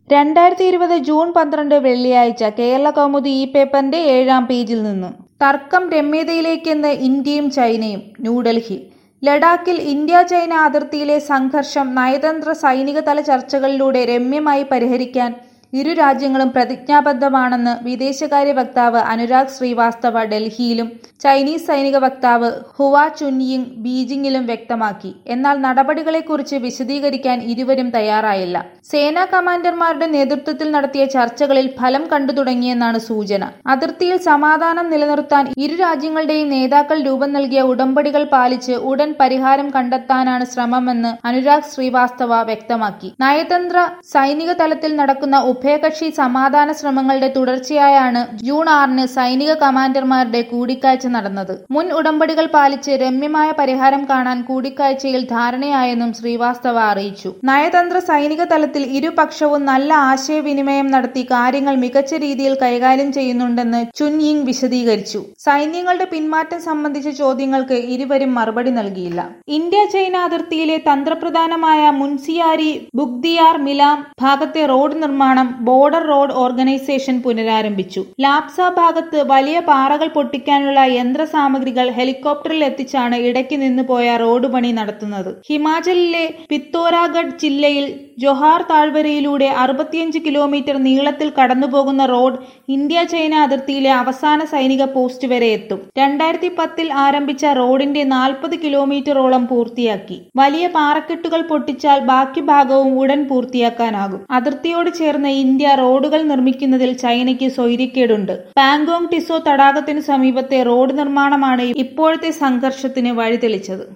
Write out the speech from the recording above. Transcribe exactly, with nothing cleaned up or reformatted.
രണ്ടായിരത്തി ഇരുപത് ജൂൺ പന്ത്രണ്ട് വെള്ളിയാഴ്ച കേരളകൗമുദി ഈ പേപ്പറിന്റെ ഏഴാം പേജിൽ നിന്ന് തർക്കം രമ്യതയിലേക്കെന്ന് ഇന്ത്യയും ചൈനയും. ന്യൂഡൽഹി: ലഡാക്കിൽ ഇന്ത്യ ചൈന അതിർത്തിയിലെ സംഘർഷം നയതന്ത്ര സൈനികതല ചർച്ചകളിലൂടെ രമ്യമായി പരിഹരിക്കാൻ ഇരു രാജ്യങ്ങളും പ്രതിജ്ഞാബദ്ധമാണെന്ന് വിദേശകാര്യ വക്താവ് അനുരാഗ് ശ്രീവാസ്തവ ഡൽഹിയിലും ചൈനീസ് സൈനിക വക്താവ് ഹുവ ചുൻയിങ് ബീജിംഗിലും വ്യക്തമാക്കി. എന്നാൽ നടപടികളെക്കുറിച്ച് വിശദീകരിക്കാൻ ഇരുവരും തയ്യാറായില്ല. സേനാ കമാൻഡർമാരുടെ നേതൃത്വത്തിൽ നടത്തിയ ചർച്ചകളിൽ ഫലം കണ്ടു തുടങ്ങിയെന്നാണ് സൂചന. അതിർത്തിയിൽ സമാധാനം നിലനിർത്താൻ ഇരു രാജ്യങ്ങളുടെയും നേതാക്കൾ രൂപം നൽകിയ ഉടമ്പടികൾ പാലിച്ച് ഉടൻ പരിഹാരം കണ്ടെത്താനാണ് ശ്രമമെന്ന് അനുരാഗ് ശ്രീവാസ്തവ വ്യക്തമാക്കി. നയതന്ത്ര സൈനിക തലത്തിൽ നടക്കുന്ന ഉഭയകക്ഷി സമാധാന ശ്രമങ്ങളുടെ തുടർച്ചയായാണ് ജൂൺ ആറിന് സൈനിക കമാൻഡർമാരുടെ കൂടിക്കാഴ്ച നടന്നത്. മുൻ ഉടമ്പടികൾ പാലിച്ച് രമ്യമായ പരിഹാരം കാണാൻ കൂടിക്കാഴ്ചയിൽ ധാരണയായെന്നും ശ്രീവാസ്തവ അറിയിച്ചു. നയതന്ത്ര സൈനിക തലത്തിൽ ഇരുപക്ഷവും നല്ല ആശയവിനിമയം നടത്തി കാര്യങ്ങൾ മികച്ച രീതിയിൽ കൈകാര്യം ചെയ്യുന്നുണ്ടെന്ന് ചുൻയിങ് വിശദീകരിച്ചു. സൈന്യങ്ങളുടെ പിന്മാറ്റം സംബന്ധിച്ച ചോദ്യങ്ങൾക്ക് ഇരുവരും മറുപടി നൽകിയില്ല. ഇന്ത്യ ചൈന അതിർത്തിയിലെ തന്ത്രപ്രധാനമായ മുൻസിയാരി ബുഗ്ദിയാർ മിലാം ഭാഗത്തെ റോഡ് നിർമ്മാണം ബോർഡർ റോഡ് ഓർഗനൈസേഷൻ പുനരാരംഭിച്ചു. ലാപ്സ ഭാഗത്ത് വലിയ പാറകൾ പൊട്ടിക്കാനുള്ള യന്ത്രസാമഗ്രികൾ ഹെലികോപ്റ്ററിൽ എത്തിച്ചാണ് ഇടയ്ക്ക് നിന്ന് പോയ റോഡ് പണി നടത്തുന്നത്. ഹിമാചലിലെ പിത്തോരാഗഡ് ജില്ലയിൽ ജോഹാർ താഴ്വരയിലൂടെ അറുപത്തിയഞ്ച് കിലോമീറ്റർ നീളത്തിൽ കടന്നുപോകുന്ന റോഡ് ഇന്ത്യ ചൈന അതിർത്തിയിലെ അവസാന സൈനിക പോസ്റ്റ് വരെ എത്തും. രണ്ടായിരത്തി പത്തിൽ ആരംഭിച്ച റോഡിന്റെ നാൽപ്പത് കിലോമീറ്ററോളം പൂർത്തിയാക്കി. വലിയ പാറക്കെട്ടുകൾ പൊട്ടിച്ചാൽ ബാക്കി ഭാഗവും ഉടൻ പൂർത്തിയാക്കാനാകും. അതിർത്തിയോട് ചേർന്ന് ഇന്ത്യ റോഡുകൾ നിർമ്മിക്കുന്നതിൽ ചൈനയ്ക്ക് സ്വൈര്യക്കേടുണ്ട്. പാങ്കോങ് ടിസോ തടാകത്തിനു സമീപത്തെ റോഡ് നിർമ്മാണമാണ് ഇപ്പോഴത്തെ സംഘർഷത്തിന് വഴിതെളിച്ചത്.